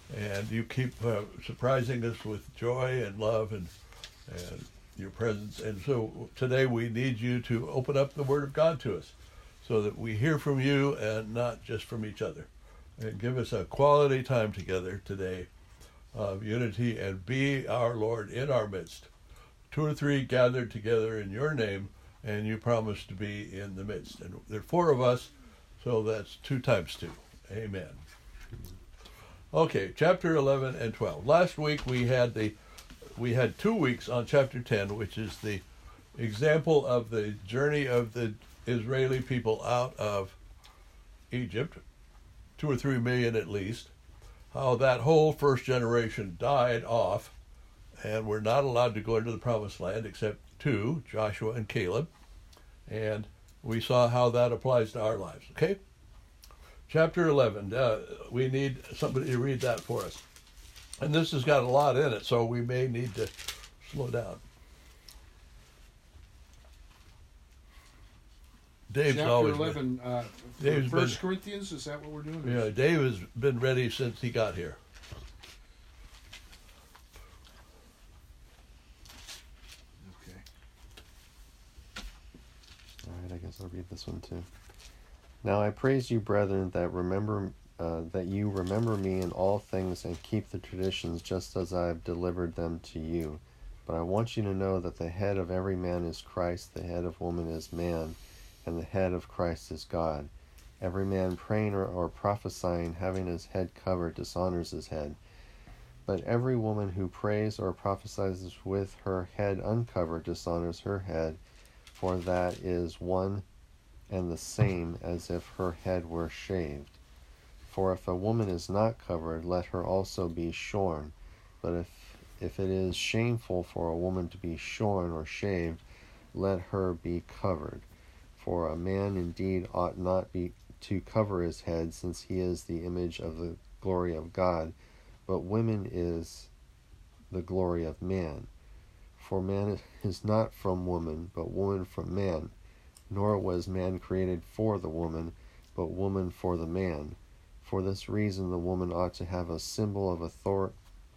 And you keep surprising us with joy and love and your presence. And so today we need you to open up the Word of God to us so that we hear from you and not just from each other. And give us a quality time together today of unity, and be our Lord in our midst. 2 or 3 gathered together in your name, and you promise to be in the midst. And there are 4 of us, so that's 2 times 2. Amen. Okay, chapter 11 and 12. Last week we had 2 weeks on chapter 10, which is the example of the journey of the Israeli people out of Egypt, 2 or 3 million at least, how that whole first generation died off and were not allowed to go into the promised land except 2, Joshua and Caleb, and we saw how that applies to our lives. Okay? Chapter 11, we need somebody to read that for us. And this has got a lot in it, so we may need to slow down. Dave's Chapter always 11, Dave's 1 Corinthians, is that what we're doing? Yeah, Dave has been ready since he got here. Okay. All right, I guess I'll read this one too. Now I praise you, brethren, that you remember me in all things and keep the traditions just as I have delivered them to you. But I want you to know that the head of every man is Christ, the head of woman is man, and the head of Christ is God. Every man praying or prophesying, having his head covered, dishonors his head. But every woman who prays or prophesies with her head uncovered dishonors her head, for that is one and the same as if her head were shaved. For if a woman is not covered, let her also be shorn. But if it is shameful for a woman to be shorn or shaved, let her be covered. For a man indeed ought not to cover his head, since he is the image of the glory of God, but woman is the glory of man. For man is not from woman, but woman from man. Nor was man created for the woman, but woman for the man. For this reason the woman ought to have a symbol of authority.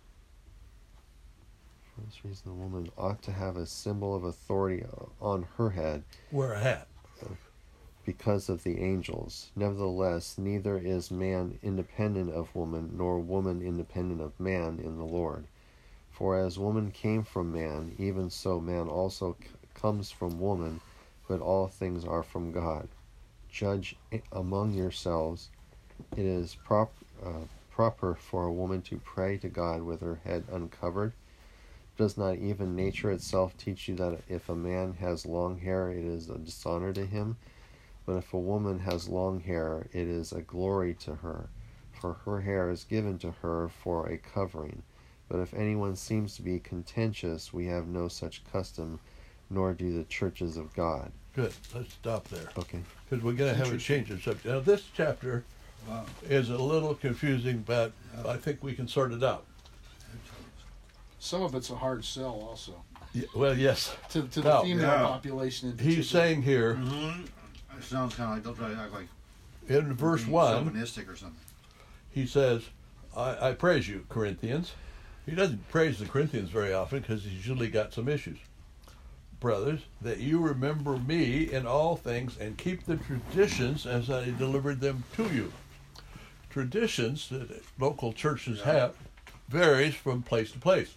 On her head. Wear a hat. Because of the angels. Nevertheless, neither is man independent of woman, nor woman independent of man in the Lord. For as woman came from man, even so man also comes from woman, but all things are from God. Judge among yourselves. It is proper for a woman to pray to God with her head uncovered. Does not even nature itself teach you that if a man has long hair, it is a dishonor to him? But if a woman has long hair, it is a glory to her, for her hair is given to her for a covering. But if anyone seems to be contentious, we have no such custom, nor do the churches of God. Good. Let's stop there. Okay. Because we're going to have a change of subject. Now, this chapter is a little confusing, but I think we can sort it out. Some of it's a hard sell also. Yeah, well, yes. To the female population in particular. He's saying here, It sounds kind of like they'll try to act like in verse 1, chauvinistic or something. he says, I praise you, Corinthians. He doesn't praise the Corinthians very often because he's usually got some issues. Brothers, that you remember me in all things and keep the traditions as I delivered them to you. Traditions that local churches have varies from place to place.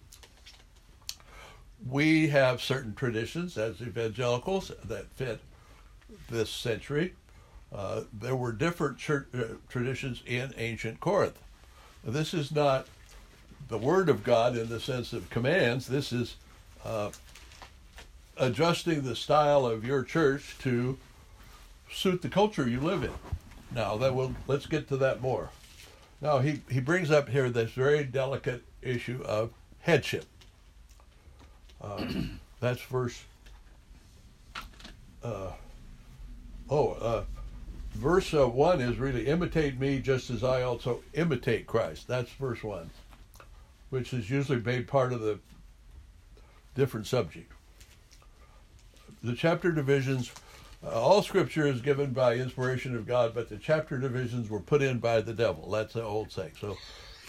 We have certain traditions as evangelicals that fit this century. There were different church traditions in ancient Corinth. This is not the Word of God in the sense of commands. This is adjusting the style of your church to suit the culture you live in. Now, let's get to that more. Now, he brings up here this very delicate issue of headship. That's verse... verse 1 is really, imitate me just as I also imitate Christ. That's verse 1, which is usually made part of the different subject. The chapter divisions, all scripture is given by inspiration of God, but the chapter divisions were put in by the devil. That's the old saying. So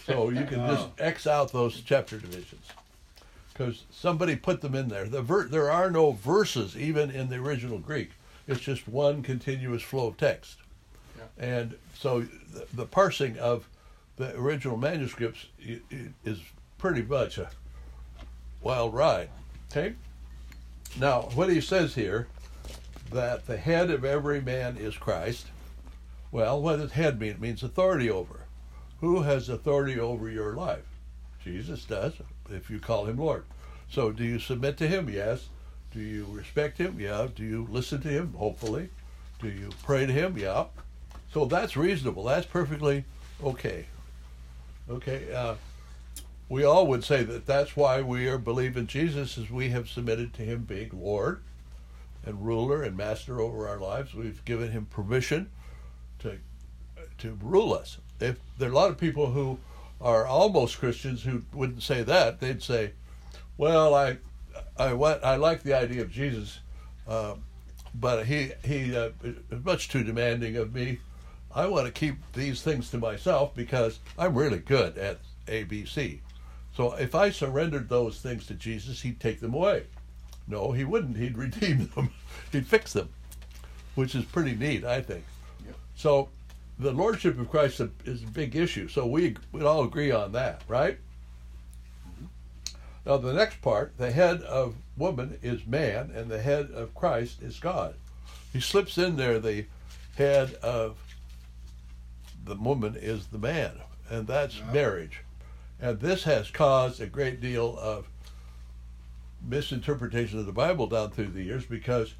So you can just X out those chapter divisions because somebody put them in there. There are no verses even in the original Greek. It's just one continuous flow of text. Yeah. And so the parsing of the original manuscripts is pretty much a wild ride. Okay? Now, what he says here, that the head of every man is Christ. Well, what does head mean? It means authority over. Who has authority over your life? Jesus does, if you call him Lord. So do you submit to him? Yes. Do you respect him? Yeah. Do you listen to him? Hopefully. Do you pray to him? Yeah. So that's reasonable. That's perfectly okay. Okay. We all would say that that's why we are believing Jesus, is we have submitted to him being Lord and ruler and master over our lives. We've given him permission to rule us. If there are a lot of people who are almost Christians who wouldn't say that, they'd say, "Well, I like the idea of Jesus, but he is much too demanding of me. I want to keep these things to myself because I'm really good at ABC. So if I surrendered those things to Jesus, he'd take them away." No, he wouldn't. He'd redeem them. He'd fix them, which is pretty neat, I think. Yep. So the lordship of Christ is a big issue. So we'd all agree on that, right? Mm-hmm. Now the next part, the head of woman is man, and the head of Christ is God. He slips in there the head of the woman is the man, and that's marriage. And this has caused a great deal of misinterpretation of the Bible down through the years, because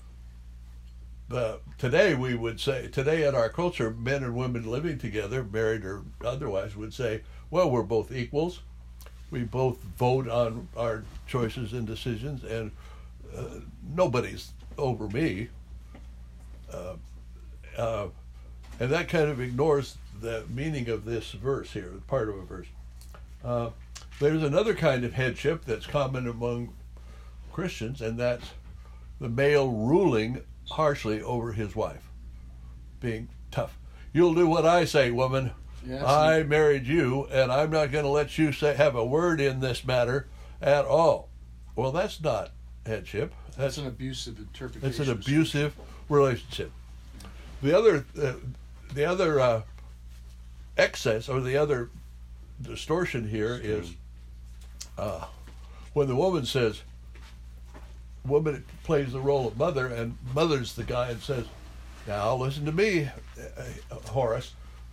today we would say, today in our culture, men and women living together, married or otherwise, would say, well, we're both equals. We both vote on our choices and decisions, and nobody's over me. And that kind of ignores the meaning of this verse here, part of a verse. There's another kind of headship that's common among Christians, and that's the male ruling harshly over his wife, being tough. You'll do what I say, woman. Yes. I married you, and I'm not going to let you have a word in this matter at all. Well, that's not headship. That's an abusive interpretation. It's an abusive relationship. The other excess, or the other distortion here is when the woman plays the role of mother, and mother's the guy and says, "Now listen to me, Horace.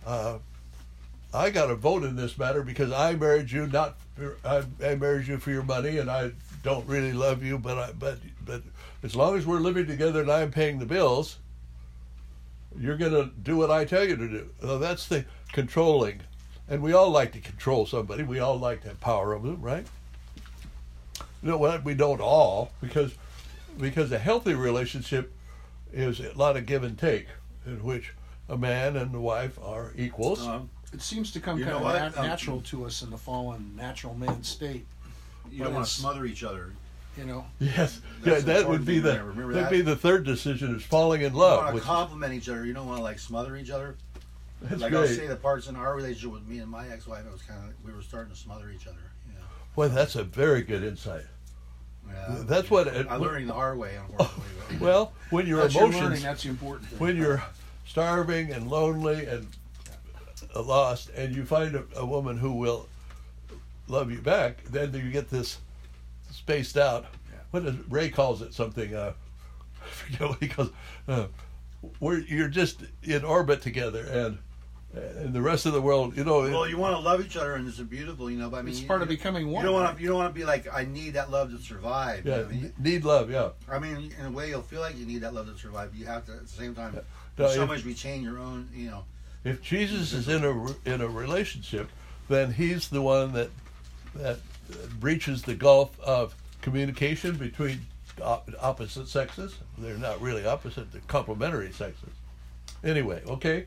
I got a vote in this matter because I married you I married you for your money, and I don't really love you, but as long as we're living together and I'm paying the bills, you're going to do what I tell you to do." So that's the controlling. And we all like to control somebody. We all like to have power over them, right? You know what? We don't all, because a healthy relationship is a lot of give and take, in which a man and a wife are equals. It seems to come You kind know of what? natural to us in the fallen natural man state. You don't want to smother each other. You know. Yes, That's that would important be to remember that. the third decision, is falling in You love. want to compliment each other. You don't want to like smother each other. That's Like I'll great. say the parts in our relationship with me and my ex-wife, it was kind of like we were starting to smother each other. You know. Boy, that's a very good insight. Yeah, That's what I'm learning the hard way, unfortunately. Well, when your That's your emotions, learning, that's the important thing. when you're starving and lonely and lost, and you find a woman who will love you back, then you get this spaced out. Yeah. What does Ray calls it? Something I forget what he calls. Where you're just in orbit together, and the rest of the world, you know. Well, you want to love each other, and it's beautiful, you know. But I mean, It's part of becoming one. You don't want to be like, I need that love to survive. yeah, You know what I mean? need love. Yeah. I mean, in a way, you'll feel like you need that love to survive. But you have to, at the same time, No, so if- much retain your own. You know. If Jesus is in a relationship, then he's the one that breaches the gulf of communication between opposite sexes. They're not really opposite; they're complementary sexes. Anyway, okay.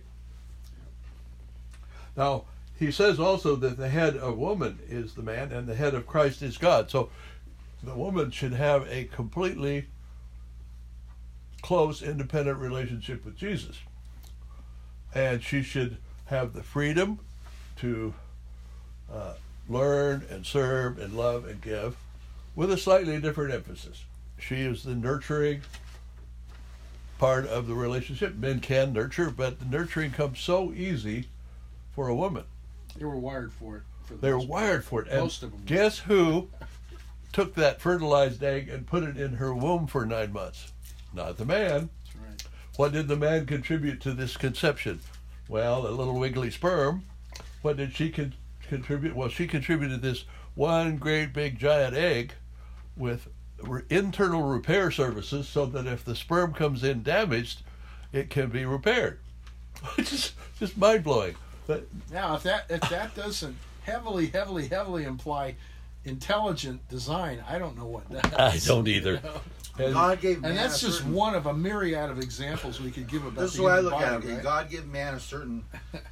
Now he says also that the head of woman is the man, and the head of Christ is God. So the woman should have a completely close, independent relationship with Jesus. And she should have the freedom to learn and serve and love and give with a slightly different emphasis. She is the nurturing part of the relationship. Men can nurture, but the nurturing comes so easy for a woman. They were wired for it. They're wired for it. And most of them. Guess who took that fertilized egg and put it in her womb for 9 months? Not the man. That's right. What did the man contribute to this conception? Well, a little wiggly sperm. What did she contribute? Well, she contributed this one great big giant egg with internal repair services so that if the sperm comes in damaged, it can be repaired. Which is just mind-blowing. But Now, if that doesn't heavily imply intelligent design, I don't know what does. I don't either. You know? God gave man And that's a just certain, one of a myriad of examples we could give about this is the the way I human look at body, it. right? God gave man a certain,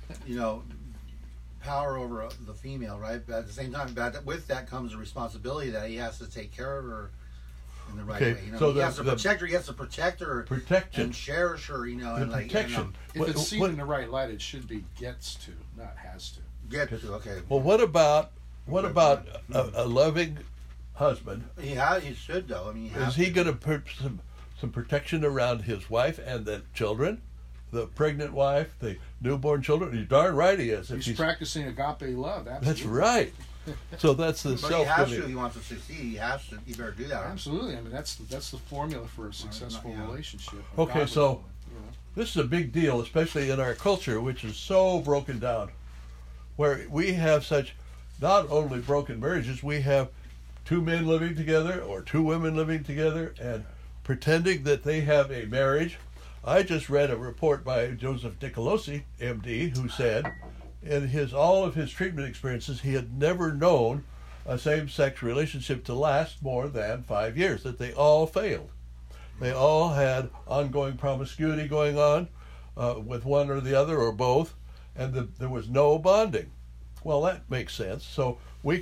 power over the female, right? But at the same time, with that comes a responsibility that he has to take care of her in the right Okay, way. so he has to protect her. He has to protect her protection. and cherish her. The and protection. If it's seen in the right light, it should be gets to, not has to. get to okay. Well, what about a loving husband? He should though. I mean, Is he going to put some protection around his wife and the children, the pregnant wife, the newborn children? You're darn right he is. If He's practicing agape love. Absolutely. That's right. So that's the But he has to. self-giving. If he wants to succeed, he has to. He better do that. Absolutely. I mean, that's the formula for a successful yeah. relationship. Okay, Godly so- one, you know. This is a big deal, especially in our culture, which is so broken down, where we have such not only broken marriages, we have two men living together or two women living together and pretending that they have a marriage. I just read a report by Joseph Nicolosi, MD, who said in all of his treatment experiences, he had never known a same-sex relationship to last more than 5 years, that they all failed. They all had ongoing promiscuity going on with one or the other or both, and there was no bonding. Well, that makes sense. So we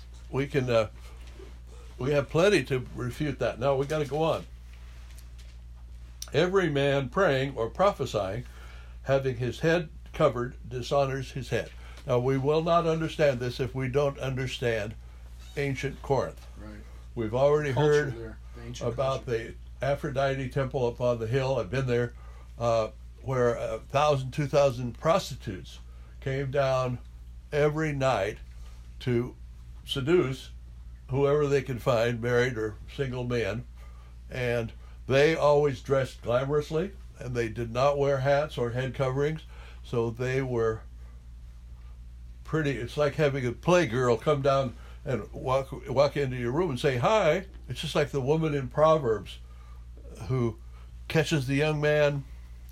have plenty to refute that. Now we got to go on. Every man praying or prophesying, having his head covered, dishonors his head. Now we will not understand this if we don't understand ancient Corinth. Right. We've already Culture heard there, the ancient about culture. the Aphrodite temple up on the hill. I've been there, where 1,000, 2,000 prostitutes came down every night to seduce whoever they could find, married or single men, and they always dressed glamorously, and they did not wear hats or head coverings, so they were pretty. It's like having a playgirl come down and walk into your room and say hi. It's just like the woman in Proverbs who catches the young man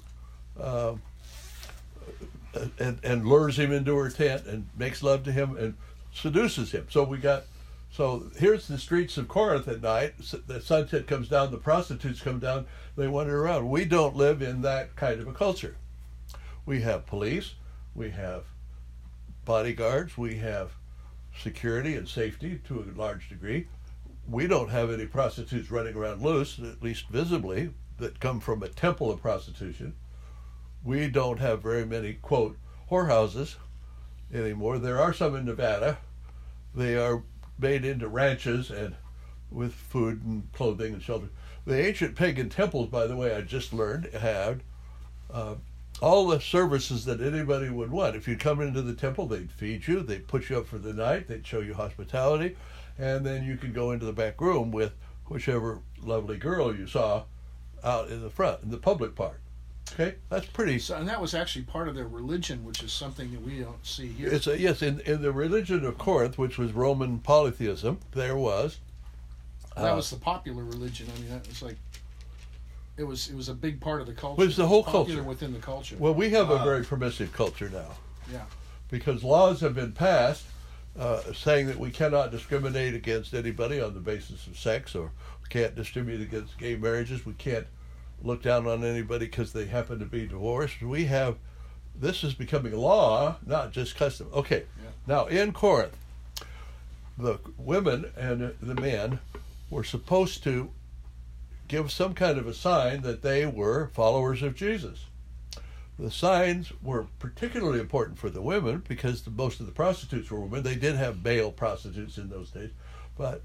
and lures him into her tent and makes love to him and seduces him. So here's the streets of Corinth at night. The sunset comes down, the prostitutes come down, they wander around. We don't live in that kind of a culture. We have police, we have bodyguards, we have security and safety to a large degree. We don't have any prostitutes running around loose, at least visibly, that come from a temple of prostitution. We don't have very many, quote, whorehouses anymore. There are some in Nevada. They are made into ranches and with food and clothing and shelter. The ancient pagan temples, by the way, I just learned, had all the services that anybody would want. If you come into the temple, they'd feed you, they'd put you up for the night, they'd show you hospitality, and then you could go into the back room with whichever lovely girl you saw out in the front, in the public part. Okay, that's pretty. So, and that was actually part of their religion, which is something that we don't see here. Yes, in the religion of Corinth, which was Roman polytheism, there was. That was the popular religion. I mean, that was like, it was a big part of the culture. It was the whole popular culture within the culture. Well, we have a very permissive culture now. Yeah. Because laws have been passed saying that we cannot discriminate against anybody on the basis of sex, or we can't discriminate against gay marriages. We can't look down on anybody because they happen to be divorced. This is becoming law, not just custom. Okay, Yeah. Now in Corinth, the women and the men were supposed to give some kind of a sign that they were followers of Jesus. The signs were particularly important for the women because most of the prostitutes were women. They did have male prostitutes in those days, but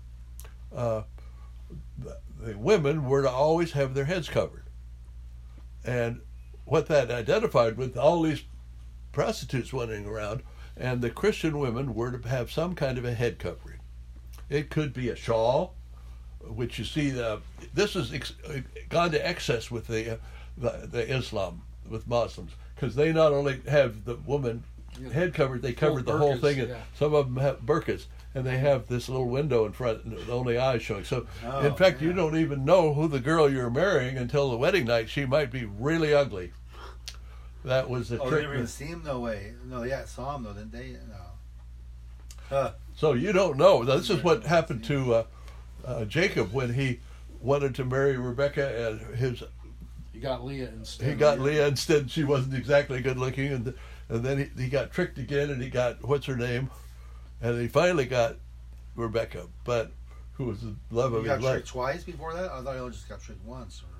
the women were to always have their heads covered. And what that identified with all these prostitutes running around, and the Christian women were to have some kind of a head covering. It could be a shawl, which you see, this has gone to excess with the Islam, with Muslims, because they not only have the woman head covered, they covered the whole thing, and some of them have burqas, and they have this little window in front, and the only eyes showing. So, in fact, you don't even know who the girl you're marrying until the wedding night. She might be really ugly. That was the trick. They never even see him no way. No, yeah, saw him though. Didn't they? No. So you don't know. Now, this is what happened to Jacob when he wanted to marry Rebekah, and he got Leah instead. He got Leah instead. She wasn't exactly good looking, and then he got tricked again, and he got what's her name, and he finally got Rebekah, but who was the love of his life. He got tricked twice before that. I thought he only just got tricked once. Or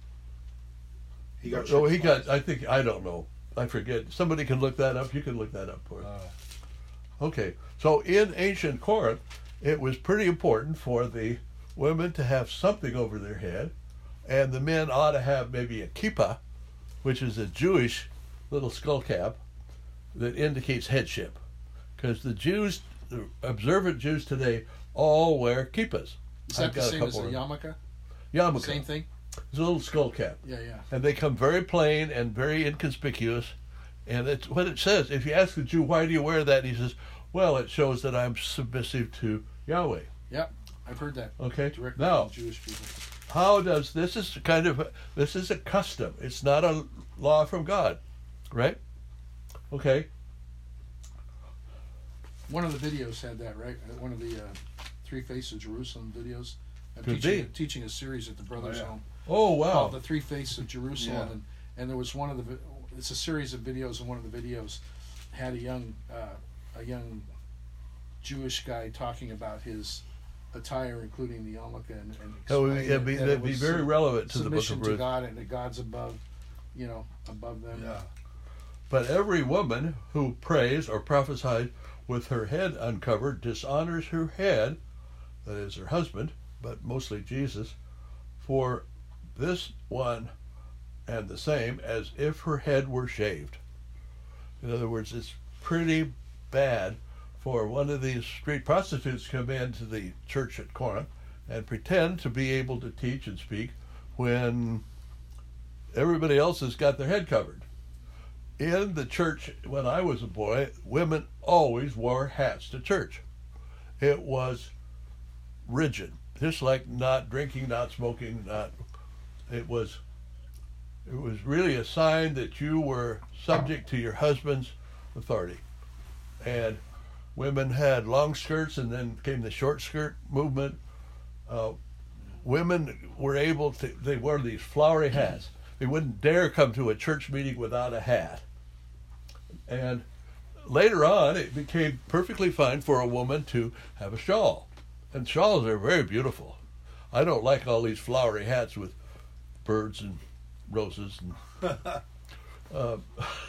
he got. Oh, he got. I think I don't know. I forget. Somebody can look that up. You can look that up for us. Okay, so in ancient Corinth, it was pretty important for the women to have something over their head, and the men ought to have maybe a kippah, which is a Jewish little skull cap that indicates headship, because the Jews, the observant Jews today, all wear kippahs. Is that the same as a yarmulke? Yarmulke. Same thing? It's a little skull cap. Yeah, yeah. And they come very plain and very inconspicuous. And it's what it says. If you ask the Jew, why do you wear that? He says, well, it shows that I'm submissive to Yahweh. Yep, I've heard that. Okay. Directly Now, from Jewish people. how does this is a custom. It's not a law from God, right? Okay. One of the videos had that, right? One of the Three Faces of Jerusalem videos. I'm Could teaching a series at the Brothers Home. Oh, wow. Called The Three Faces of Jerusalem, and there was one of the. It's a series of videos, and one of the videos had a young Jewish guy talking about his attire, including the yarmulke, and that'd be very relevant to the Book of submission to Ruth. God, and that God's above them. Yeah. But every woman who prays or prophesies with her head uncovered dishonors her head, that is her husband, but mostly Jesus, for this one and the same as if her head were shaved. In other words, it's pretty bad for one of these street prostitutes to come into the church at Corinth and pretend to be able to teach and speak when everybody else has got their head covered. In the church, when I was a boy, women always wore hats to church. It was rigid, just like not drinking, not smoking, it was really a sign that you were subject to your husband's authority. And women had long skirts, and then came the short skirt movement. Women were able to, they wore these flowery hats. They wouldn't dare come to a church meeting without a hat. And later on, it became perfectly fine for a woman to have a shawl. And shawls are very beautiful. I don't like all these flowery hats with birds and roses. And,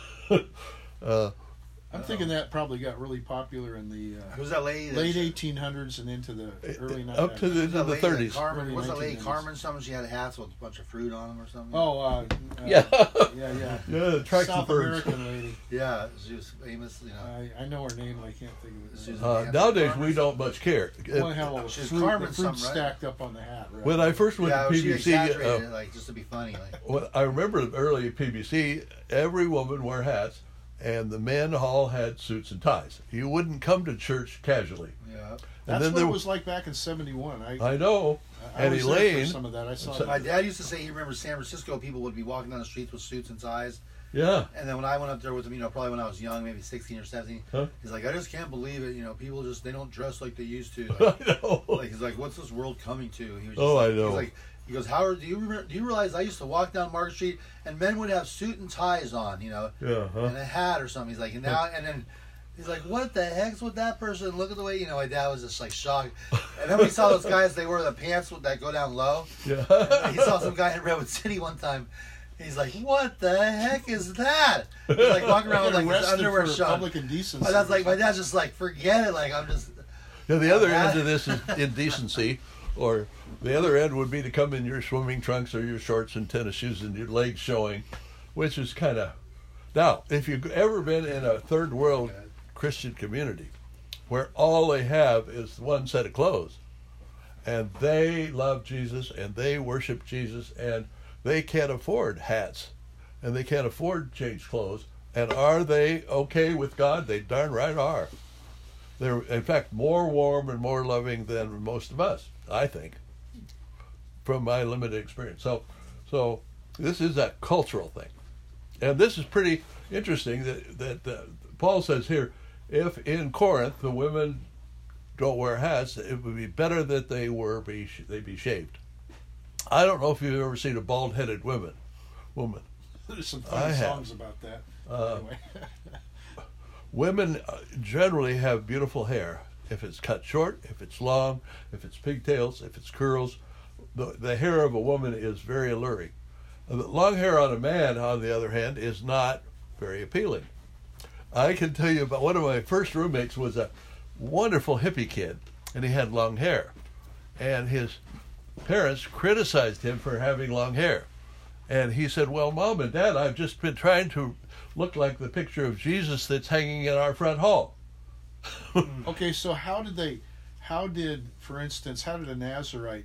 I'm thinking that probably got really popular in the Who's that lady? late 1800s and into the early 1900s. up to the 30s. Carmen, was that lady 1990s. Carmen? Something she had hats with a bunch of fruit on them or something. Oh, Yeah. yeah. Yeah, it attracts South the birds. American lady. Yeah, she was famous. You know. I know her name, I can't think of it. She's- Right. Nowadays, we don't much care. One had a little She's fruit, Carmen the fruit something, right? stacked up on the hat. Right? When I first went Yeah, to she PBC, exaggerated it, like just to be funny. Like. well, I remember early at PBC, every woman wore hats, and the men all had suits and ties. You wouldn't come to church casually. Yeah. That's then what there it was like back in '71. I know. I And was there for Elaine, some of that. I saw So- My that. dad used to say he remembers San Francisco. People would be walking down the streets with suits and ties. yeah. And then when I went up there with him, probably when I was young, maybe 16 or 17, Huh? he's like, I just can't believe it. People just, they don't dress like they used to. Like, I know. he's like, what's this world coming to? He was just Oh, like, I know. He's like, he goes, Howard, do you realize I used to walk down Market Street and men would have suit and ties on, Yeah, and a hat or something. He's like, and then he's like, what the heck's with that person? Look at the way, my dad was just like shocked. And then we saw those guys, they wear the pants that go down low. Yeah. He saw some guy in Redwood City one time. He's like, what the heck is that? He's like walking around with like his Arrested underwear for shot. public indecency. My dad's just like, forget it. Like, I'm just. Now, the other end of this is indecency, or the other end would be to come in your swimming trunks or your shorts and tennis shoes and your legs showing, which is kind of. Now, if you've ever been in a third world Christian community where all they have is one set of clothes, and they love Jesus and they worship Jesus, and they can't afford hats and they can't afford change clothes, and are they okay with God? They darn right are. They're, in fact, more warm and more loving than most of us, I think, from my limited experience. So this is a cultural thing. And this is pretty interesting that Paul says here, if in Corinth the women don't wear hats, it would be better that they be shaved. I don't know if you've ever seen a bald-headed woman. There's some funny songs about that. Anyway. Women generally have beautiful hair. If it's cut short, if it's long, if it's pigtails, if it's curls, the hair of a woman is very alluring. Long hair on a man, on the other hand, is not very appealing. I can tell you about one of my first roommates was a wonderful hippie kid, and he had long hair. And his parents criticized him for having long hair. And he said, well, Mom and Dad, I've just been trying to look like the picture of Jesus that's hanging in our front hall. Okay, so how did, for instance, how did a Nazarite,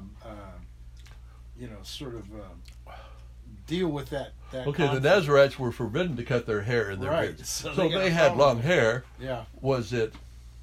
deal with that Okay, conflict? the Nazarites were forbidden to cut their hair in their Right, beards. so So they got they a had problem. long hair. Yeah, Was it,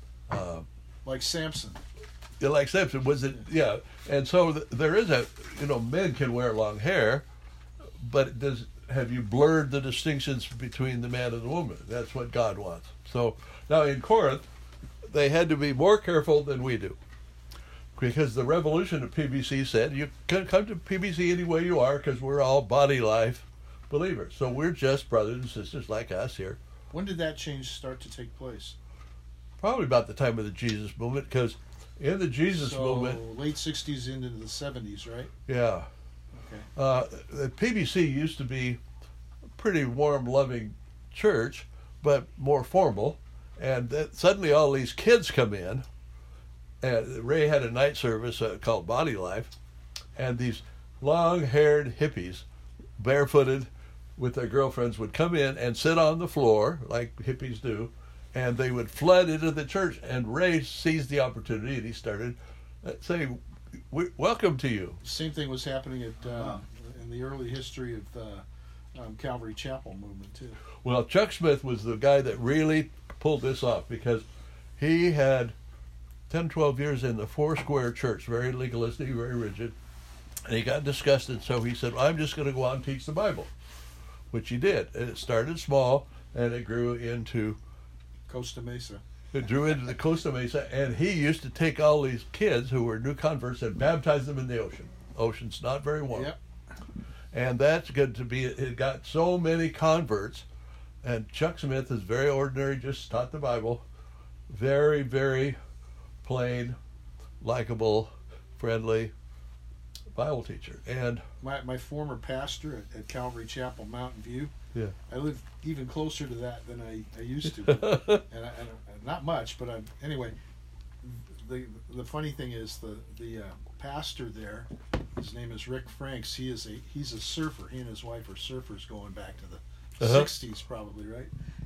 like Samson. like Samson, was it, yeah. And so there is men can wear long hair, but have you blurred the distinctions between the man and the woman? That's what God wants. So now in Corinth, they had to be more careful than we do. Because the revolution of PBC said, you can come to PBC any way you are because we're all body life believers. So we're just brothers and sisters like us here. When did that change start to take place? Probably about the time of the Jesus movement, because in the Jesus movement, late 60s into the 70s, right? yeah. Okay. The PBC used to be a pretty warm, loving church, but more formal. And suddenly all these kids come in. And Ray had a night service called Body Life. And these long-haired hippies, barefooted with their girlfriends, would come in and sit on the floor, like hippies do. And they would flood into the church. And Ray seized the opportunity and he started saying, welcome to you. Same thing was happening in the early history of the Calvary Chapel movement, too. Well, Chuck Smith was the guy that really pulled this off because he had 10, 12 years in the Foursquare Church, very legalistic, very rigid. And he got disgusted, so he said, I'm just going to go out and teach the Bible, which he did. And it started small, and it grew into Costa Mesa. It drew into the Costa Mesa, and he used to take all these kids who were new converts and baptize them in the ocean. Ocean's not very warm. Yep. And that's good to be, it got so many converts, and Chuck Smith is very ordinary, just taught the Bible, very, very plain, likable, friendly Bible teacher. And My former pastor at Calvary Chapel, Mountain View, yeah, I live even closer to that than I used to. and not much, but anyway, the funny thing is the pastor there, his name is Rick Franks. He's a surfer. He and his wife are surfers going back to the 60s probably, right?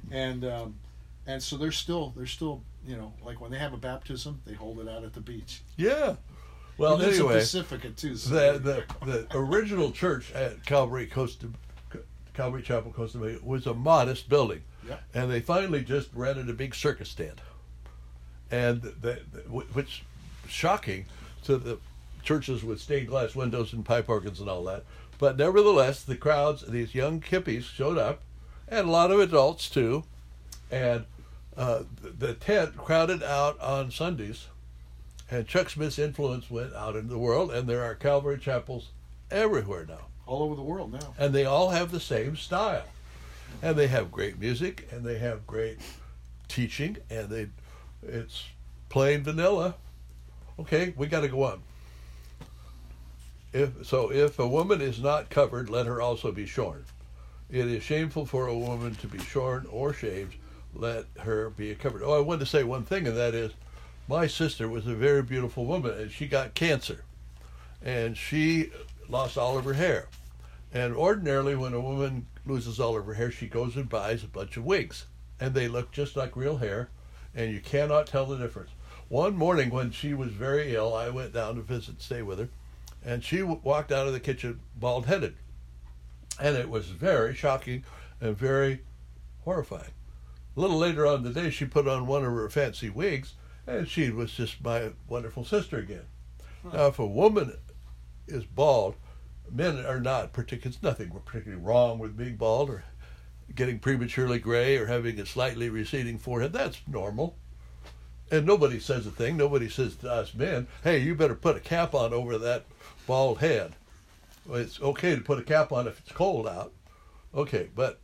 And so they're still like when they have a baptism, they hold it out at the beach. yeah. Well, He lives in anyway, Pacifica too. So the original church at Calvary Chapel, Costa Mesa was a modest building. Yep. And they finally just rented a big circus tent. And which shocking to the churches with stained glass windows and pipe organs and all that. But nevertheless, the crowds, these young hippies showed up, and a lot of adults too. And the tent crowded out on Sundays. And Chuck Smith's influence went out into the world, and there are Calvary Chapels everywhere now. all over the world now. And they all have the same style. And they have great music, and they have great teaching, and it's plain vanilla. Okay, we got to go on. If a woman is not covered, let her also be shorn. It is shameful for a woman to be shorn or shaved. Let her be covered. Oh, I wanted to say one thing, and that is, my sister was a very beautiful woman, and she got cancer, and she lost all of her hair. And ordinarily, when a woman loses all of her hair, she goes and buys a bunch of wigs, and they look just like real hair, and you cannot tell the difference. One morning when she was very ill, I went down to visit, stay with her, and she walked out of the kitchen bald-headed. And it was very shocking and very horrifying. A little later on in the day, she put on one of her fancy wigs, and she was just my wonderful sister again. Now, if a woman is bald, men are not particularly, there's nothing particularly wrong with being bald or getting prematurely gray or having a slightly receding forehead. That's normal. And nobody says a thing. Nobody says to us men, hey, you better put a cap on over that bald head. Well, it's okay to put a cap on if it's cold out. Okay, but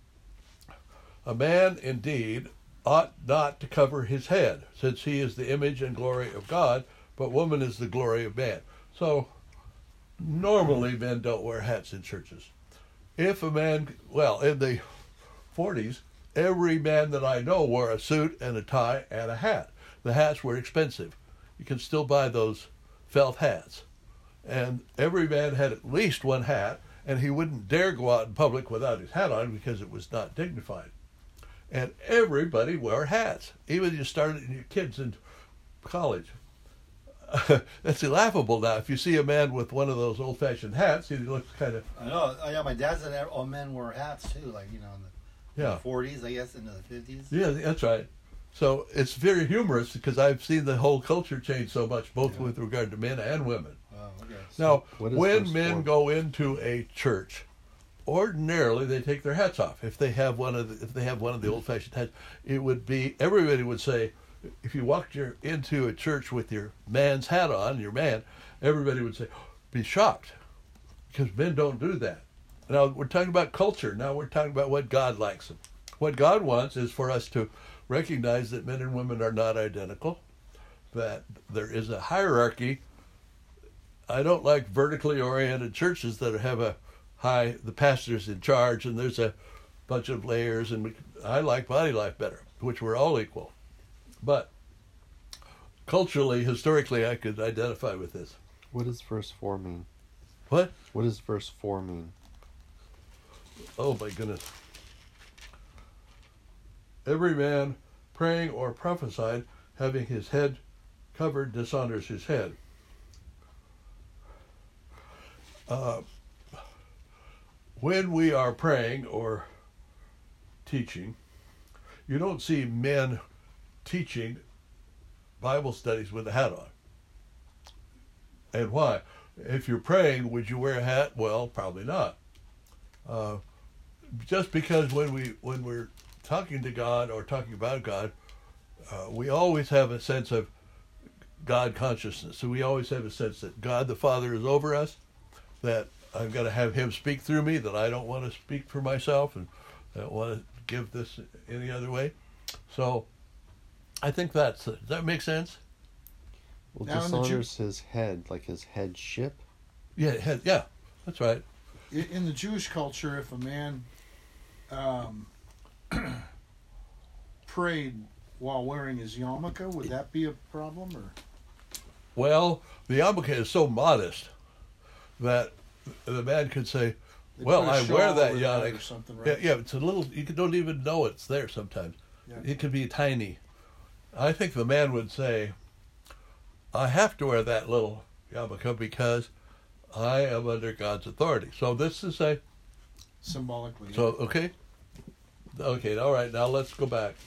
a man indeed ought not to cover his head, since he is the image and glory of God, but woman is the glory of man. So normally men don't wear hats in churches. If a man, well, in the 40s, every man that I know wore a suit and a tie and a hat. The hats were expensive. You can still buy those felt hats. And every man had at least one hat, and he wouldn't dare go out in public without his hat on because it was not dignified. And everybody wore hats, even you started your kids in college. That's laughable now. If you see a man with one of those old-fashioned hats, he looks kind of... I know. Oh, yeah, my dad said all men wore hats too, like, you know, in the 40s, I guess, into the 50s. Yeah, that's right. So it's very humorous because I've seen the whole culture change so much, both with regard to men and women. Oh, okay. Now, when men go into a church, ordinarily they take their hats off. If they have one of the old-fashioned hats, it would be, everybody would say, if you walked into a church with your man's hat on, your man, everybody would say, be shocked, because men don't do that. Now, we're talking about culture. Now we're talking about what God likes. What God wants is for us to recognize that men and women are not identical, that there is a hierarchy. I don't like vertically oriented churches that have the pastor's in charge and there's a bunch of layers, and I like Body Life better, which we're all equal. But culturally, historically, I could identify with this. What does verse 4 mean? What? What does verse 4 mean? Oh my goodness. Every man praying or prophesied, having his head covered, dishonors his head. When we are praying or teaching, you don't see men teaching Bible studies with a hat on. And why? If you're praying, would you wear a hat? Well, probably not. Just because when we're talking to God or talking about God, we always have a sense of God consciousness. So we always have a sense that God the Father is over us, that I've got to have Him speak through me, that I don't want to speak for myself and I don't want to give this any other way. So I think does that make sense? Well, Now, dishonors his head, like his headship? Yeah, that's right. In the Jewish culture, if a man prayed while wearing his yarmulke, would that be a problem? Or Well, the yarmulke is so modest that the man could say, they well, put a I shawl wear that over yarmulke. or something, right? Yeah, it's a little, you don't even know it's there sometimes. Yeah. It can be tiny. I think the man would say, I have to wear that little yarmulke because I am under God's authority. So this is Symbolically. so, okay, all right, now let's go back.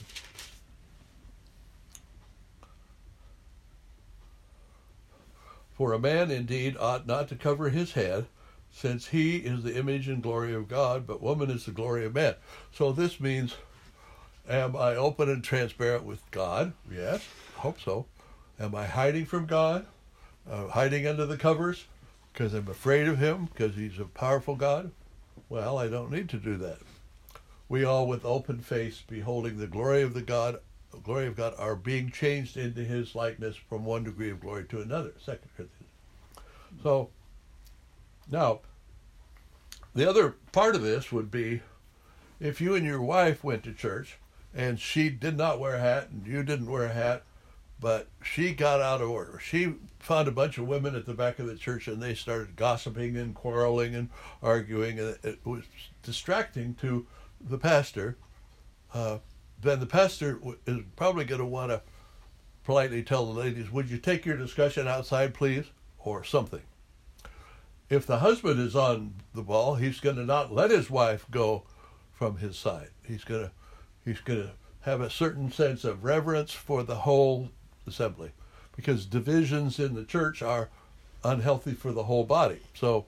For a man indeed ought not to cover his head, since he is the image and glory of God, but woman is the glory of man. So this means, am I open and transparent with God? Yes, hope so. Am I hiding from God? Hiding under the covers because I'm afraid of Him, because He's a powerful God? Well, I don't need to do that. We all, with open face, beholding the glory of God, are being changed into His likeness from one degree of glory to another. 2 Corinthians. So, Now, the other part of this would be if you and your wife went to church and she did not wear a hat and you didn't wear a hat, but she got out of order. She found a bunch of women at the back of the church and they started gossiping and quarreling and arguing, and it was distracting to the pastor. Then the pastor is probably going to want to politely tell the ladies, would you take your discussion outside, please, or something. If the husband is on the ball, he's going to not let his wife go from his side. He's going to have a certain sense of reverence for the whole assembly, because divisions in the church are unhealthy for the whole body. So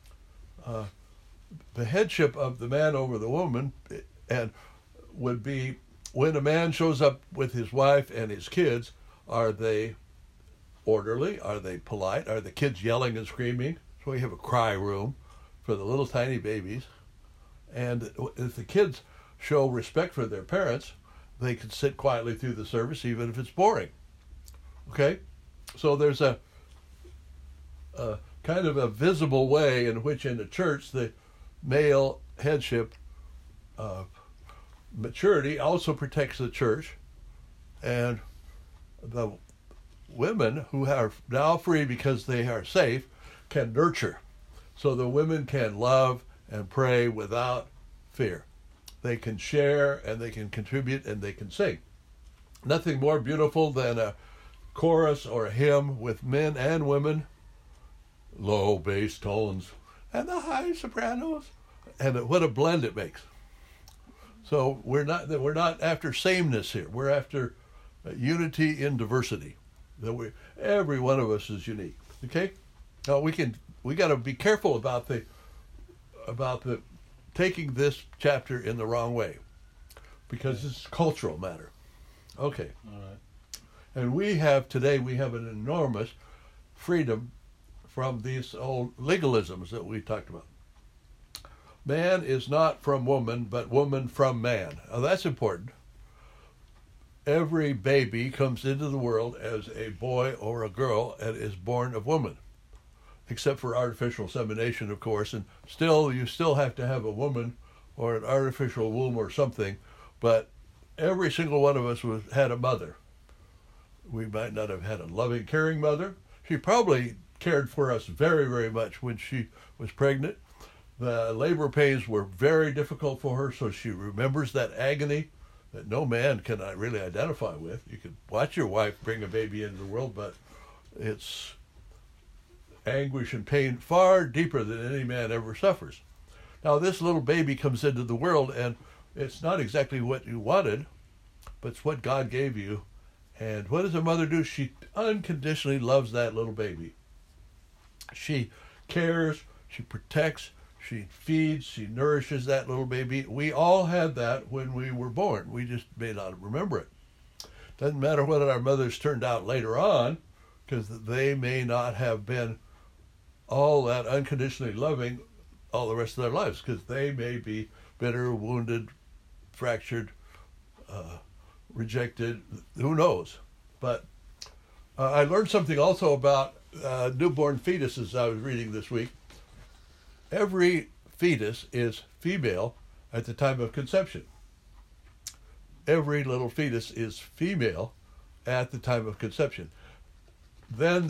the headship of the man over the woman and would be when a man shows up with his wife and his kids, are they orderly? Are they polite? Are the kids yelling and screaming? So we have a cry room for the little tiny babies. And if the kids show respect for their parents, they can sit quietly through the service even if it's boring. Okay? So there's a kind of a visible way in which in the church the male headship maturity also protects the church, and the women who are now free because they are safe can nurture. So the women can love and pray without fear. They can share and they can contribute and they can sing. Nothing more beautiful than a chorus or a hymn with men and women, low bass tones and the high sopranos, and what a blend it makes. So we're not after sameness here. We're after unity in diversity. That every one of us is unique. Okay? Now we got to be careful about the taking this chapter in the wrong way, because it's a cultural matter. Okay. All right. And we have an enormous freedom from these old legalisms that we talked about. Man is not from woman, but woman from man. Now that's important. Every baby comes into the world as a boy or a girl and is born of woman, except for artificial insemination, of course. And you still have to have a woman or an artificial womb or something. But every single one of us had a mother. We might not have had a loving, caring mother. She probably cared for us very, very much when she was pregnant. The labor pains were very difficult for her, so she remembers that agony that no man can really identify with. You could watch your wife bring a baby into the world, but it's anguish and pain far deeper than any man ever suffers. Now, this little baby comes into the world, and it's not exactly what you wanted, but it's what God gave you. And what does a mother do? She unconditionally loves that little baby. She cares, she protects, she feeds, she nourishes that little baby. We all had that when we were born. We just may not remember it. Doesn't matter what our mothers turned out later on, because they may not have been all that unconditionally loving all the rest of their lives, because they may be bitter, wounded, fractured, rejected, who knows. But I learned something also about newborn fetuses I was reading this week. Every fetus is female at the time of conception. Every little fetus is female at the time of conception. Then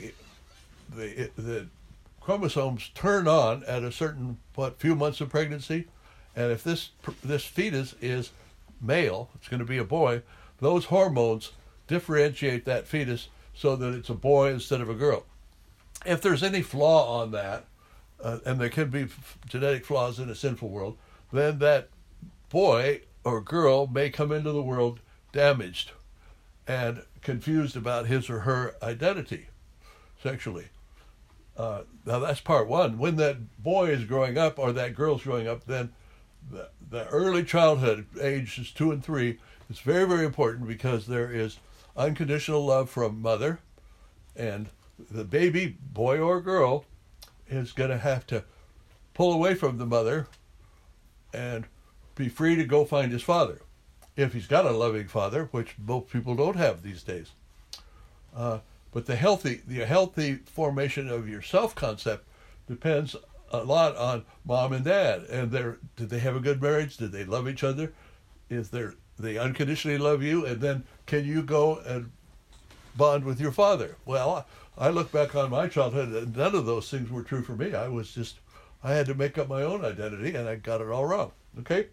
the chromosomes turn on at a certain few months of pregnancy, and if this fetus is male, it's going to be a boy. Those hormones differentiate that fetus so that it's a boy instead of a girl. If there's any flaw on that, and there can be genetic flaws in a sinful world, then that boy or girl may come into the world damaged and confused about his or her identity sexually. Now that's part one. When that boy is growing up or that girl's growing up, then the early childhood, ages 2 and 3, is very, very important, because there is unconditional love from mother, and the baby, boy or girl, is going to have to pull away from the mother and be free to go find his father, if he's got a loving father, which most people don't have these days. But the healthy formation of your self-concept depends a lot on mom and dad. And did they have a good marriage? Did they love each other? They unconditionally love you? And then can you go and bond with your father? Well, I look back on my childhood, and none of those things were true for me. I had to make up my own identity, and I got it all wrong. Okay?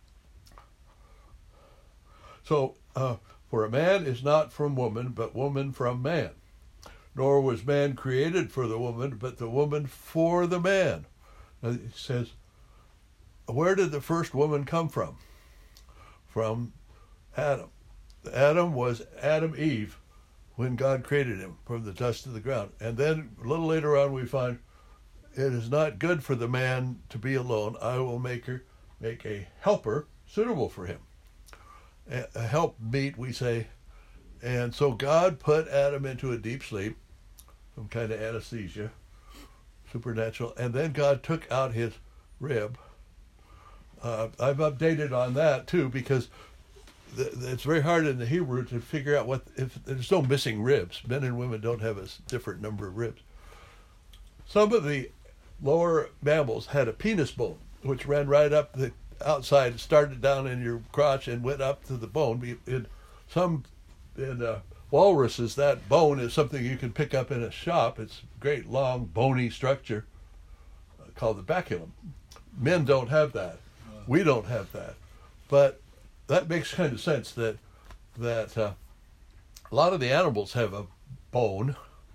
So, for a man is not from woman, but woman from man. Nor was man created for the woman, but the woman for the man. Now, it says, where did the first woman come from? From Adam. Adam was Eve when God created him from the dust of the ground. And then a little later on we find, it is not good for the man to be alone. I will make a helper suitable for him. A helpmeet, we say. And so God put Adam into a deep sleep, some kind of anesthesia, supernatural, and then God took out his rib. I've updated on that too, because it's very hard in the Hebrew to figure out if there's no missing ribs. Men and women don't have a different number of ribs. Some of the lower mammals had a penis bone, which ran right up the outside, started down in your crotch and went up to the bone. In walruses, that bone is something you can pick up in a shop. It's a great long bony structure called the baculum. Men don't have that. We don't have that. But that makes kind of sense that a lot of the animals have a bone,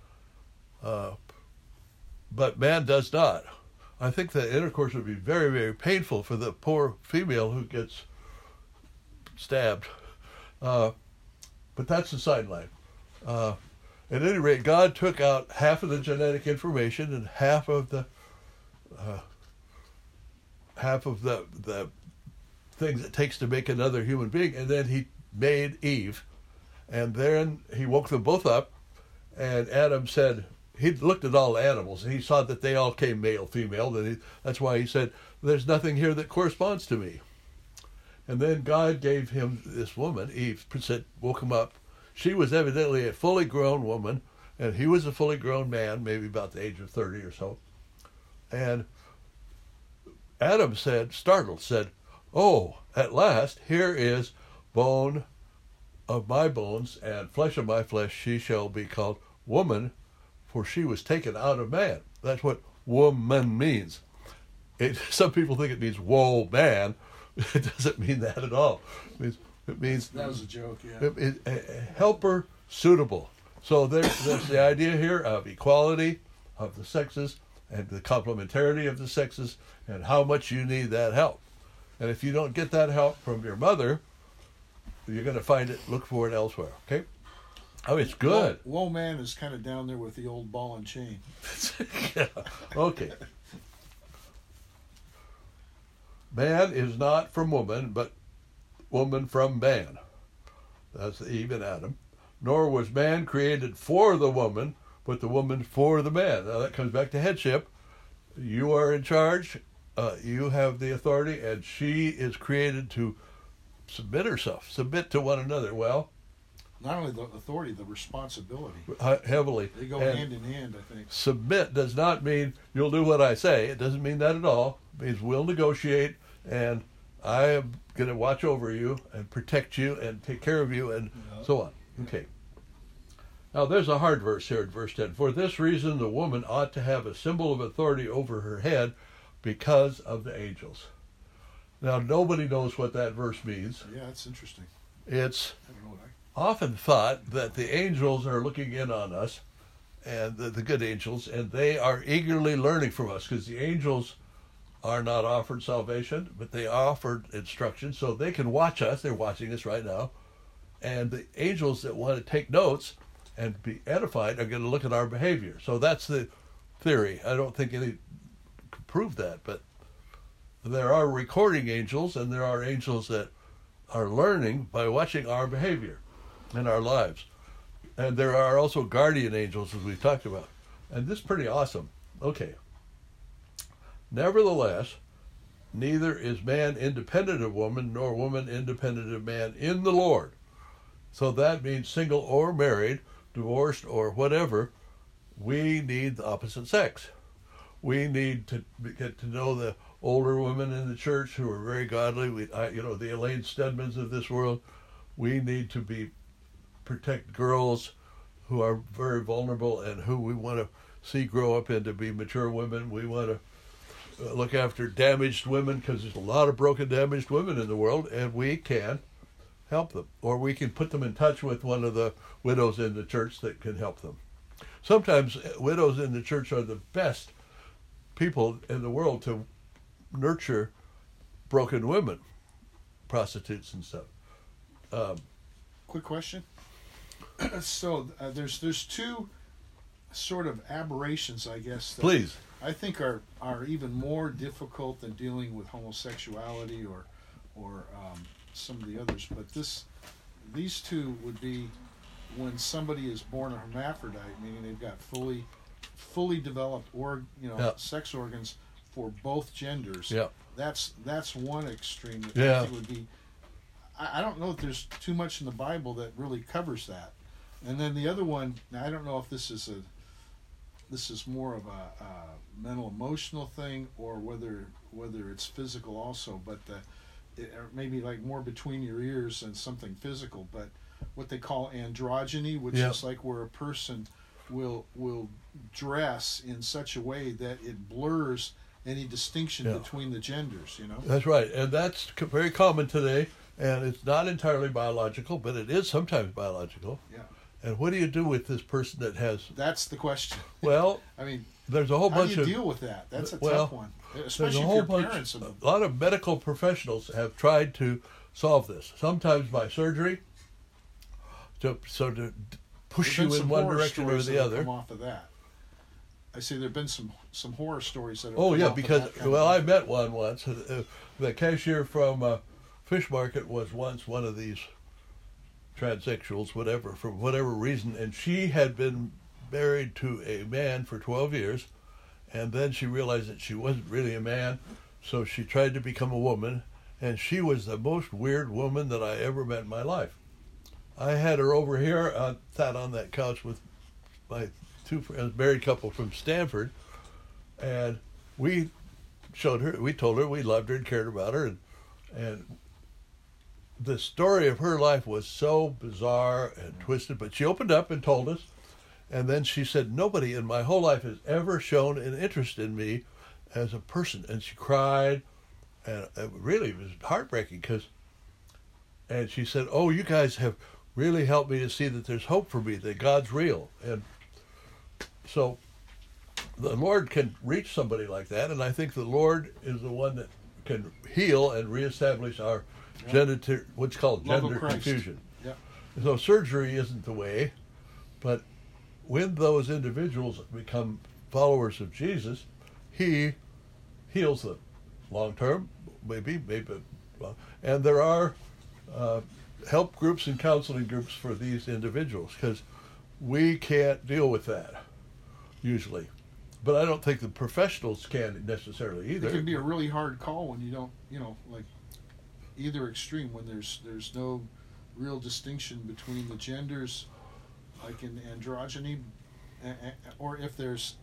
but man does not. I think that intercourse would be very, very painful for the poor female who gets stabbed. But that's the sideline. At any rate, God took out half of the genetic information and half of the things it takes to make another human being, and then he made Eve, and then he woke them both up, and Adam said, he looked at all the animals, and he saw that they all came male, female, that's why he said, there's nothing here that corresponds to me. And then God gave him this woman, Eve, woke him up. She was evidently a fully grown woman, and he was a fully grown man, maybe about the age of 30 or so. And Adam startled, said, oh, at last, here is bone of my bones and flesh of my flesh. She shall be called woman, for she was taken out of man. That's what woman means. Some people think it means woe man. It doesn't mean that at all. It means that was a joke. Yeah, a helper suitable. So there's the idea here of equality of the sexes and the complementarity of the sexes and how much you need that help. And if you don't get that help from your mother, you're going to look for it elsewhere. Okay? Oh, it's good. Woe man is kind of down there with the old ball and chain. Yeah. Okay. Man is not from woman, but woman from man. That's Eve and Adam. Nor was man created for the woman, but the woman for the man. Now that comes back to headship. You are in charge. You have the authority, and she is created to submit to one another. Well, not only the authority, the responsibility. Heavily. They go hand in hand, I think. Submit does not mean you'll do what I say. It doesn't mean that at all. It means we'll negotiate, and I am going to watch over you and protect you and take care of you and so on. Okay. Now there's a hard verse here in verse 10. For this reason the woman ought to have a symbol of authority over her head because of the angels. Now nobody knows what that verse means. Yeah, that's interesting. It's often thought that the angels are looking in on us, and the good angels, and they are eagerly learning from us, because the angels are not offered salvation, but they offered instruction, so they can watch us. They're watching us right now. And the angels that want to take notes and be edified are going to look at our behavior. So that's the theory. I don't think any can prove that, but there are recording angels, and there are angels that are learning by watching our behavior in our lives. And there are also guardian angels, as we've talked about. And this is pretty awesome. Okay. Nevertheless, neither is man independent of woman, nor woman independent of man in the Lord. So that means single or married, divorced or whatever, we need the opposite sex. We need to get to know the older women in the church who are very godly. The Elaine Stedmans of this world. We need to protect girls who are very vulnerable and who we want to see grow up into be mature women. We want to look after damaged women, because there's a lot of broken, damaged women in the world, and we can help them. Or we can put them in touch with one of the widows in the church that can help them. Sometimes widows in the church are the best people in the world to nurture broken women, prostitutes and stuff. Quick question. So there's two sort of aberrations, I guess, that Please. I think are even more difficult than dealing with homosexuality or some of the others. But these two would be when somebody is born a hermaphrodite, meaning they've got fully developed sex organs for both genders. Yeah. That's one extreme that Yeah. I think would be. I don't know if there's too much in the Bible that really covers that. And then the other one, now I don't know if this is more of a mental emotional thing or whether it's physical also, but or maybe like more between your ears and something physical, but what they call androgyny, which is like where a person will dress in such a way that it blurs any distinction between the genders, That's right, and that's very common today, and it's not entirely biological, but it is sometimes biological. Yeah. And what do you do with this person that has... That's the question. Well, I mean, there's a whole bunch of... How do you deal with that? That's a tough one. Especially if your parents have... A lot of medical professionals have tried to solve this, sometimes by surgery, to push you in one direction or the other. Come off of that. I say there've been some horror stories that have Oh, come yeah, off because, of that well, I met one once. The cashier from Fish Market was once one of these transsexuals, for whatever reason, and she had been married to a man for 12 years, and then she realized that she wasn't really a man, so she tried to become a woman, and she was the most weird woman that I ever met in my life. I had her over here, sat on that couch with my two friends, married couple from Stanford, and we told her we loved her and cared about her, and the story of her life was so bizarre and twisted, but she opened up and told us, and then she said, nobody in my whole life has ever shown an interest in me as a person, and she cried, and it really was heartbreaking, and she said, oh, you guys have really helped me to see that there's hope for me, that God's real. And so the Lord can reach somebody like that, and I think the Lord is the one that can heal and reestablish our what's called gender confusion. Yeah. So surgery isn't the way, but when those individuals become followers of Jesus, He heals them long term, maybe, and there are help groups and counseling groups for these individuals, because we can't deal with that usually. But I don't think the professionals can necessarily either. It can be a really hard call when you don't, like either extreme, when there's no real distinction between the genders, like in androgyny, or if there's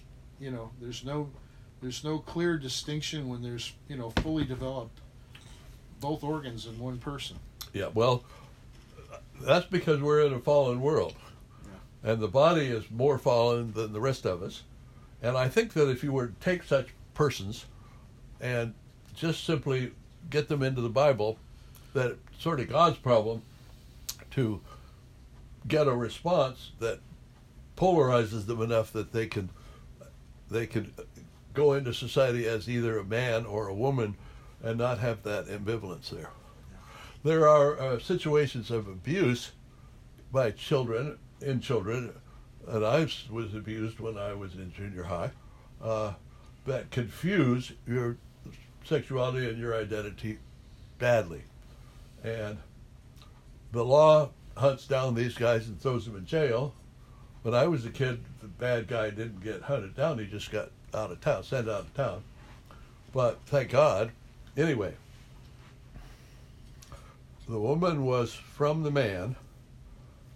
no clear distinction when there's fully developed both organs in one person. Yeah, well, that's because we're in a fallen world, and the body is more fallen than the rest of us. And I think that if you were to take such persons and just simply get them into the Bible, that it's sort of God's problem to get a response that polarizes them enough that they can go into society as either a man or a woman and not have that ambivalence there. There are situations of abuse by children, and I was abused when I was in junior high, that confuse your sexuality and your identity badly. And the law hunts down these guys and throws them in jail. When I was a kid, the bad guy didn't get hunted down, he just got sent out of town. But thank God. Anyway, the woman was from the man,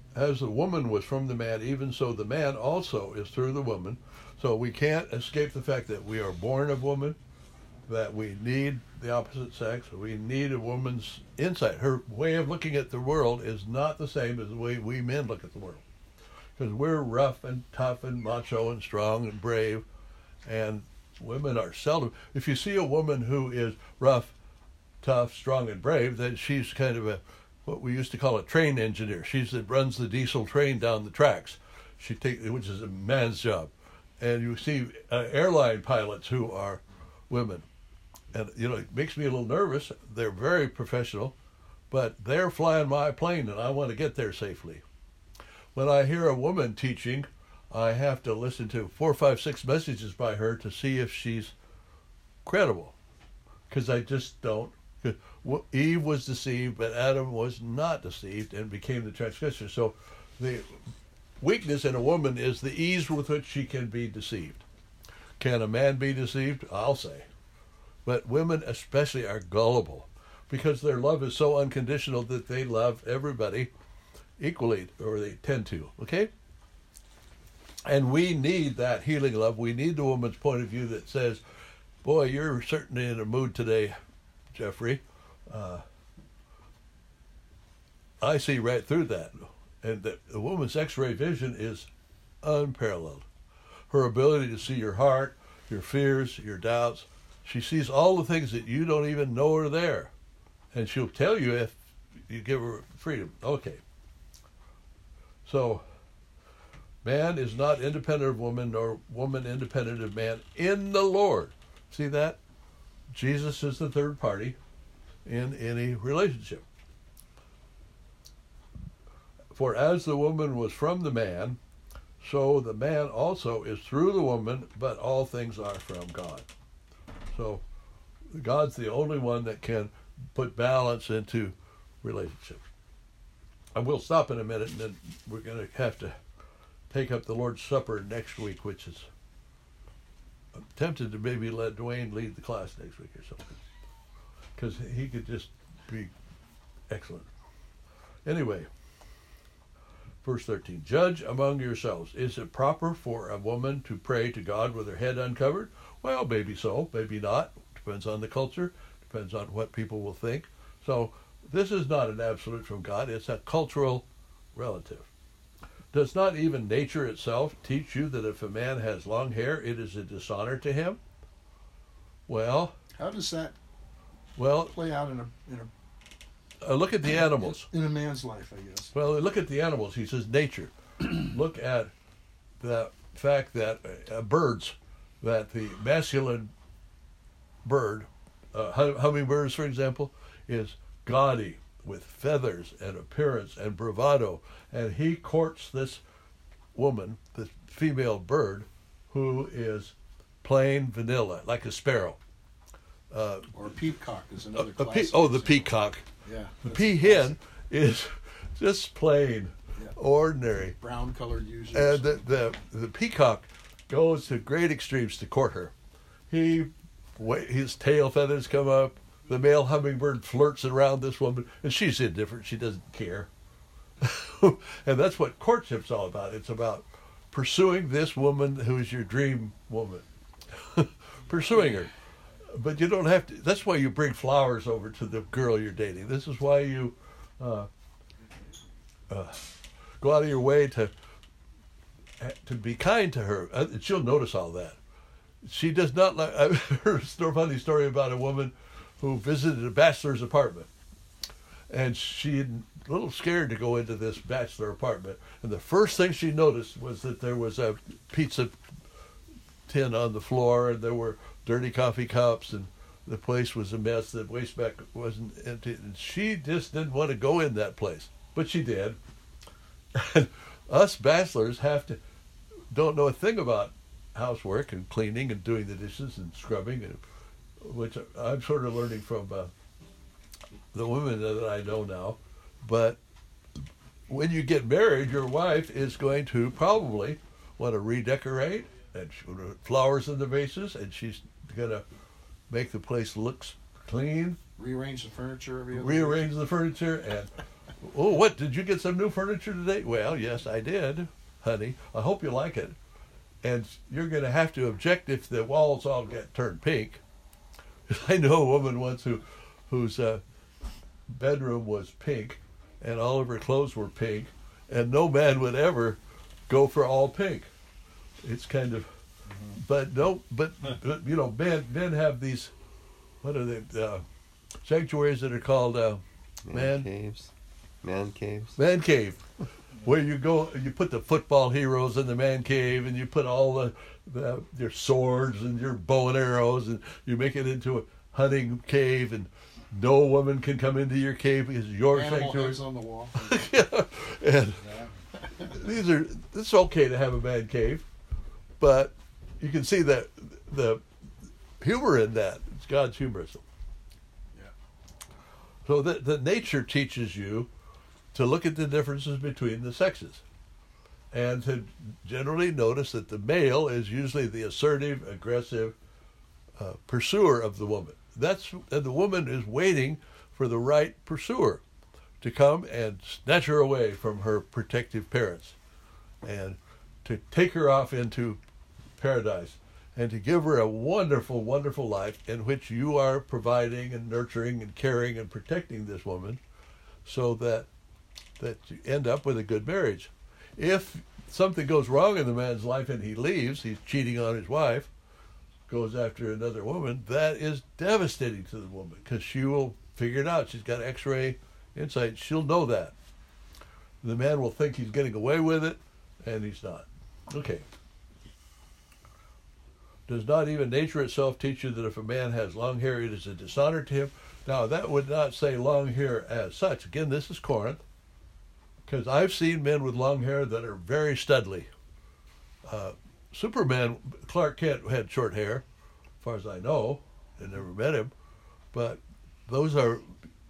as the woman was from the man, even so the man also is through the woman. So we can't escape the fact that we are born of woman, that we need the opposite sex, we need a woman's insight. Her way of looking at the world is not the same as the way we men look at the world. Because we're rough and tough and macho and strong and brave, and women are seldom. If you see a woman who is rough, tough, strong, and brave, then she's kind of what we used to call a train engineer. She's that runs the diesel train down the tracks. Which is a man's job. And you see airline pilots who are women. And, it makes me a little nervous. They're very professional, but they're flying my plane, and I want to get there safely. When I hear a woman teaching, I have to listen to 4, 5, 6 messages by her to see if she's credible. Because I just don't. Eve was deceived, but Adam was not deceived and became the transgressor. So the weakness in a woman is the ease with which she can be deceived. Can a man be deceived? I'll say. But women especially are gullible because their love is so unconditional that they love everybody equally, or they tend to, okay? And we need that healing love. We need the woman's point of view that says, boy, you're certainly in a mood today, Jeffrey. I see right through that. And the woman's x-ray vision is unparalleled. Her ability to see your heart, your fears, your doubts. She sees all the things that you don't even know are there. And she'll tell you if you give her freedom. Okay. So, man is not independent of woman, nor woman independent of man in the Lord. See that? Jesus is the third party in any relationship. For as the woman was from the man, so the man also is through the woman, but all things are from God. So God's the only one that can put balance into relationships. And we'll stop in a minute, and then we're going to have to take up the Lord's Supper next week, which is, I'm tempted to maybe let Dwayne lead the class next week or something, because he could just be excellent. Anyway, verse 13, judge among yourselves. Is it proper for a woman to pray to God with her head uncovered? Well, maybe so, maybe not. Depends on the culture, depends on what people will think. So this is not an absolute from God, it's a cultural relative. Does not even nature itself teach you that if a man has long hair, it is a dishonor to him? Well, how does that play out in a look at the animals. In a man's life, I guess. Well, look at the animals. He says nature. Look at the fact that birds, that the masculine bird, hummingbirds, for example, is gaudy with feathers and appearance and bravado, and he courts this woman, this female bird, who is plain vanilla, like a sparrow. Or a peacock is another classic the example. peacock. Yeah. The peahen is just plain, ordinary. Brown colored usually. And the peacock goes to great extremes to court her. His tail feathers come up. The male hummingbird flirts around this woman, and she's indifferent. She doesn't care. And that's what courtship's all about. It's about pursuing this woman who's your dream woman. Pursuing her. But you don't have to. That's why you bring flowers over to the girl you're dating. This is why you go out of your way to be kind to her. She'll notice all that. She does not like. I heard a funny story about a woman who visited a bachelor's apartment, and she's a little scared to go into this bachelor apartment. And the first thing she noticed was that there was a pizza tin on the floor, and there were dirty coffee cups, and the place was a mess. The wasteback wasn't empty, and she just didn't want to go in that place, but she did. And us bachelors don't know a thing about housework and cleaning and doing the dishes and scrubbing, and which I'm sort of learning from the women that I know now. But when you get married, your wife is going to probably want to redecorate, and flowers in the vases, and she's going to make the place look clean. Rearrange the furniture every other Rearrange the furniture, and Oh, what? Did you get some new furniture today? Well, yes, I did, honey. I hope you like it. And you're going to have to object if the walls all get turned pink. I know a woman once whose bedroom was pink, and all of her clothes were pink, and no man would ever go for all pink. It's kind of, but you know, men have these, what are they, sanctuaries that are called Man caves. Man caves. Man cave, where you go, you put the football heroes in the man cave, and you put all your swords and your bow and arrows, and you make it into a hunting cave, and no woman can come into your cave because your Animal sanctuary. heads on the wall. Yeah. And it's okay to have a man cave, but you can see that the humor in that. It's God's humor. Yeah. So the nature teaches you to look at the differences between the sexes, and to generally notice that the male is usually the assertive, aggressive pursuer of the woman. And the woman is waiting for the right pursuer to come and snatch her away from her protective parents, and to take her off into paradise, and to give her a wonderful, wonderful life in which you are providing and nurturing and caring and protecting this woman, so that you end up with a good marriage. If something goes wrong in the man's life and he leaves, he's cheating on his wife, goes after another woman, that is devastating to the woman, because she will figure it out. She's got X-ray insight. She'll know that. The man will think he's getting away with it, and he's not. Okay. Does not even nature itself teach you that if a man has long hair, it is a dishonor to him? Now, that would not say long hair as such. Again, this is Corinth, because I've seen men with long hair that are very studly. Superman, Clark Kent, had short hair, as far as I know. I never met him. But those are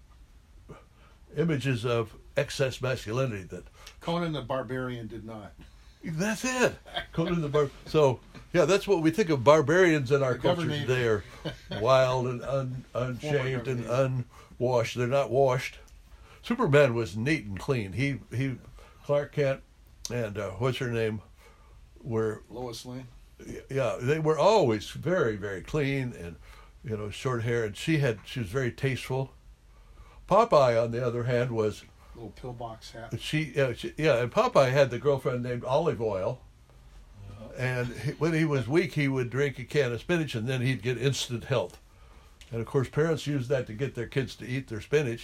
images of excess masculinity. That Conan the Barbarian did not. That's it. Conan the Barbarian. So, yeah, that's what we think of barbarians in our culture today, are wild and unshaved and unwashed. They're not washed. Superman was neat and clean. He Clark Kent and what's her name were Lois Lane. Yeah, they were always very, very clean, and you know, short hair, and she was very tasteful. Popeye, on the other hand, was Little pillbox hat. and Popeye had the girlfriend named Olive Oil, and when he was weak, he would drink a can of spinach, and then he'd get instant health. And of course, parents used that to get their kids to eat their spinach.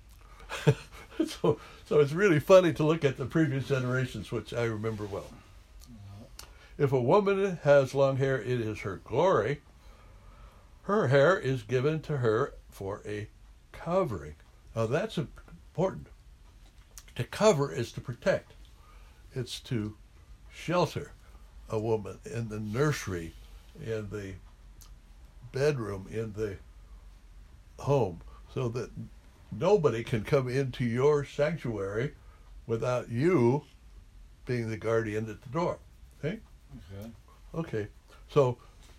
So it's really funny to look at the previous generations, which I remember well. If a woman has long hair, it is her glory. Her hair is given to her for a covering. Now that's important. To cover is to protect. It's to shelter a woman in the nursery, in the bedroom, in the home, so that nobody can come into your sanctuary without you being the guardian at the door. Okay? Okay. So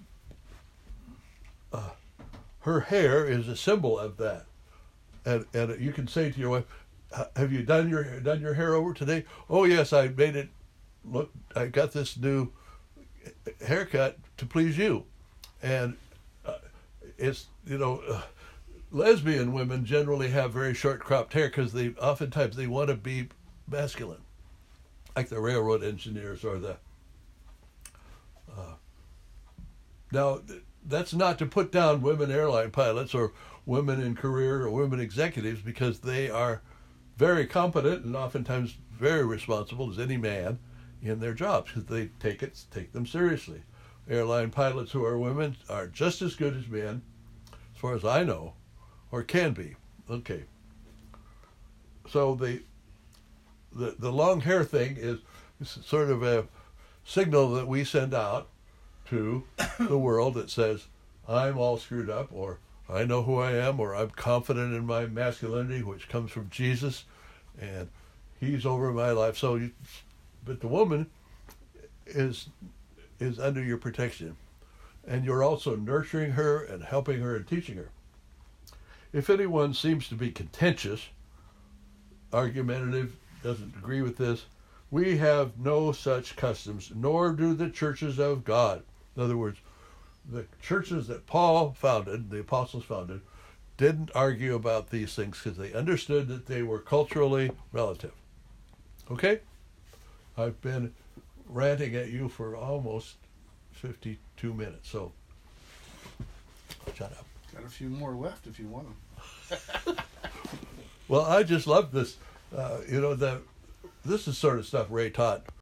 her hair is a symbol of that, and you can say to your wife, "Have you done your hair over today?" "Oh yes, I made it. Look, I got this new haircut to please you," and it's lesbian women generally have very short cropped hair because they oftentimes want to be masculine, like the railroad engineers or the. Now, that's not to put down women airline pilots or women in career or women executives, because they are very competent and oftentimes very responsible as any man in their jobs, because they take them seriously. Airline pilots who are women are just as good as men, as far as I know, or can be. Okay. So the long hair thing is sort of a signal that we send out to the world that says, I'm all screwed up, or I know who I am, or I'm confident in my masculinity, which comes from Jesus, and He's over my life. But the woman is under your protection, and you're also nurturing her and helping her and teaching her. If anyone seems to be contentious, argumentative, doesn't agree with this. We have no such customs, nor do the churches of God. In other words, the churches that Paul founded, the apostles founded, didn't argue about these things because they understood that they were culturally relative. Okay? I've been ranting at you for almost 52 minutes, so shut up. Got a few more left if you want them. Well, I just love this. This is sort of stuff Ray taught